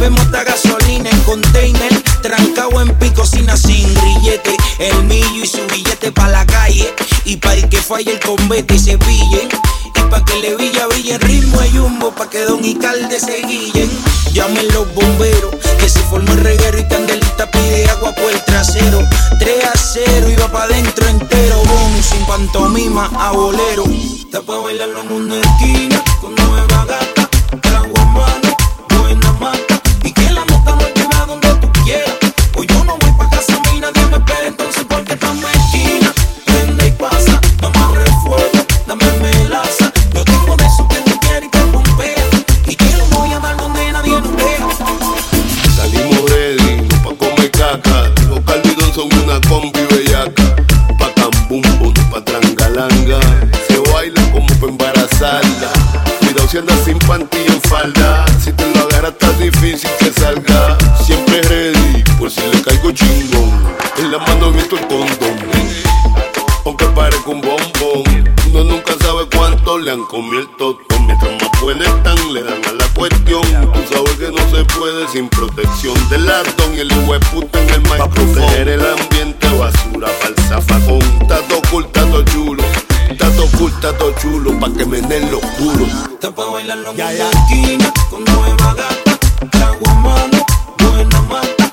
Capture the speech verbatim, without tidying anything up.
bebemos hasta gasolina en container, trancado en picocina sin grillete. El millo y su billete pa' la calle, y pa' el que falle el combate y se pillen. Y pa' que le villa brille el ritmo de Jumbo, pa' que Don Icalde se guillen. Llamen los bomberos, que se formó el reguero y Candelita pide agua por el trasero. tres a cero y va pa' dentro entero, boom, sin pantomima a bolero. Está pa' bailar los mundos de esquina, con nueva gata, trago a mano, buena mata. Y que la nota nos lleve a donde tú quieras. O yo no voy pa' casa, a mí nadie me espera, entonces porque estamos en esquina. Prende y pasa, dame refuego, dame melaza. Yo tengo de eso que tú quieres y te pompea, y te lo voy a dar donde nadie nos vea. Salimos ready, no pa' comer caca. Los Calvidón son una combi bellaca. Pa' cambumbo, no pa' trangalanga. Se baila como pa' embarazarla. Cuidado si andas sin panty en falda. Si te lo agarras está difícil que salga. Siempre ready, por si le caigo chingón. En la mano visto el condón, aunque parezca un bombón. Uno nunca sabe cuánto le han comido el totón. Mientras más buenas están, le dan a la cuestión. Tú sabes que no se puede sin protección del latón. Y el hueputa en el micrófono. Pa' proteger el ambiente, basura pa'l zafacón. Tato cool, tato chulo. Tato cool, tato chulo, pa' que me den los culos. Está pa' bailar los mundos de esquina, con nueva gata, trago a mano, buena mata.